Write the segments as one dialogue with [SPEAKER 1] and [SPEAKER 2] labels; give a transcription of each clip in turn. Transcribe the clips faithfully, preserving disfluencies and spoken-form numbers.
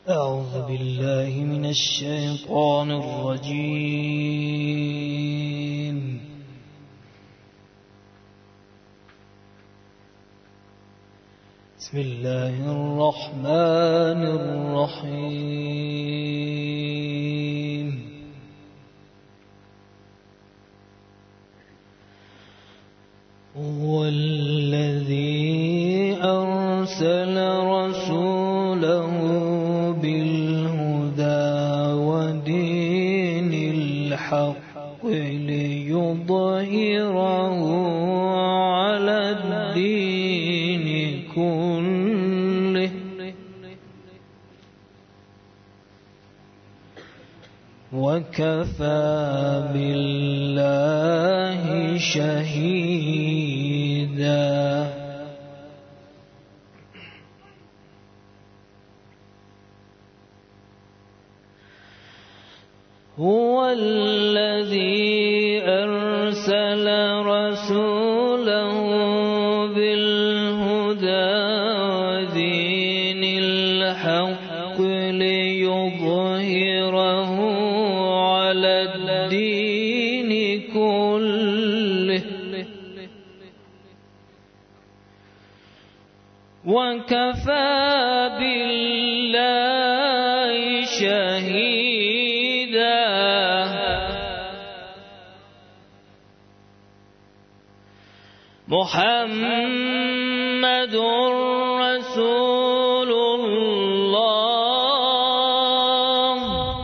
[SPEAKER 1] أعوذ بالله من الشيطان الرجيم. بسم الله الرحمن الرحيم. هو الذي أرسل رسوله بالهدى ودين الحق ليظهره على الدين كله وكفى بالله شهيدا. هو الذي أرسل رسوله بالهدى ودين الحق ليظهره على الدين كله وكفى بالله شهيدا. محمد رسول الله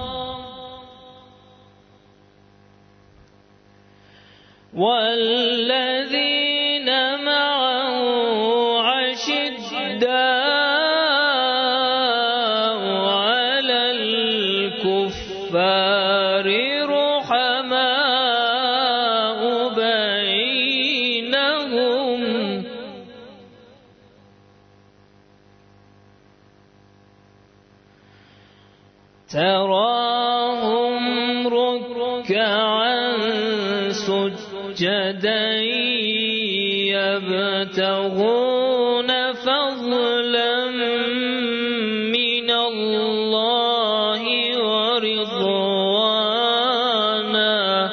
[SPEAKER 1] والذين معه أشداء على الكفار رحماء بينهم تراهم ركعا سجدا يبتغون فضلا من الله ورضوانا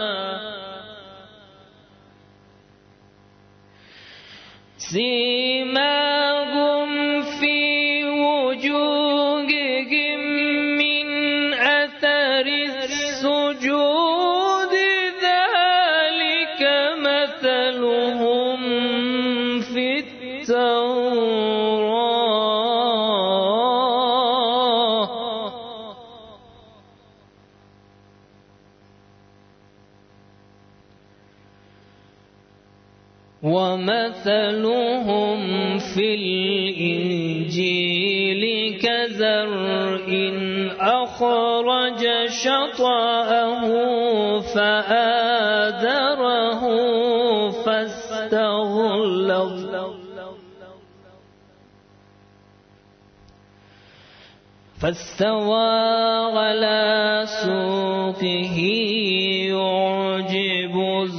[SPEAKER 1] سيماهم في وجوههم من أثر السجود ذلك مثلهم في التوراة ومثلهم في الإنجيل كزرع أخرج شطأه فآزره فاستغلظ فاستوى على سوقه يعجب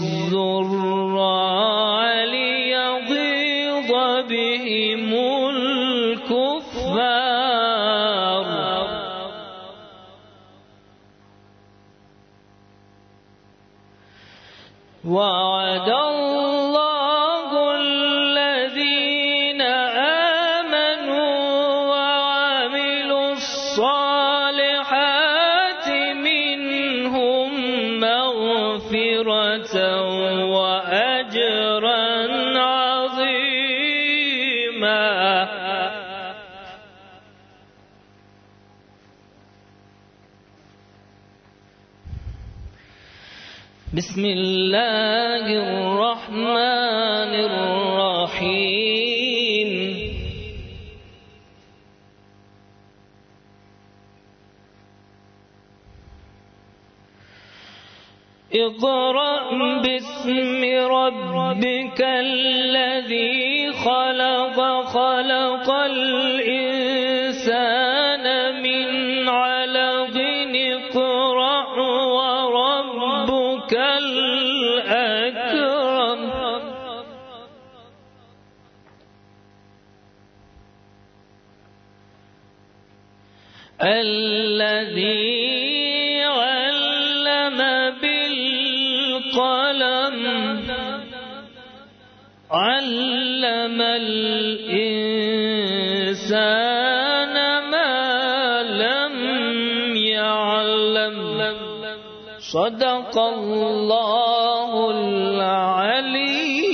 [SPEAKER 1] الزراع ليغيظ بهم الكفار وعد الله الذين آمنوا وعملوا الصالحات منهم مغفرة وأجرا عظيما. بسم الله الرحمن الرحيم. اقرأ باسم ربك الذي خلق خلق الإنسان من علق اقرأ وربك الأكرم الذي علم بالقلم علم الإنسان ما لم يعلم صدق الله العلي